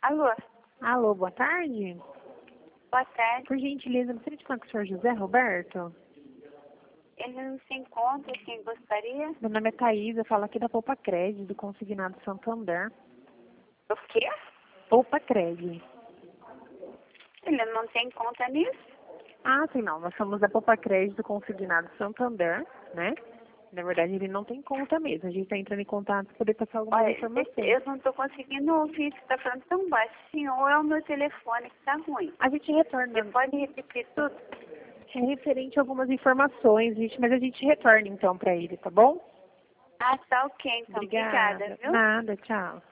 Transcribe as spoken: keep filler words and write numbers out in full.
Alô, Alô, boa tarde. boa tarde. Por gentileza, gostaria de falar com o senhor José Roberto? Ele não se encontra, quem gostaria? Meu nome é Thaís, eu falo aqui da Poupa Crédito, do Consignado Santander. O quê? Poupa Crédito. Ele não tem conta nisso? Ah, sim, não. Nós somos da Poupa Crédito, do Consignado Santander, né? Na verdade, ele não tem conta mesmo. A gente está entrando em contato para poder passar algumas Olha, informações. eu não estou conseguindo ouvir, você está falando tão baixinho, ou é o meu telefone que está ruim. A gente retorna. Você pode repetir tudo? É referente a algumas informações, gente, mas a gente retorna então para ele, tá bom? Ah, tá ok, então. Obrigada. Obrigada, viu? Nada, tchau.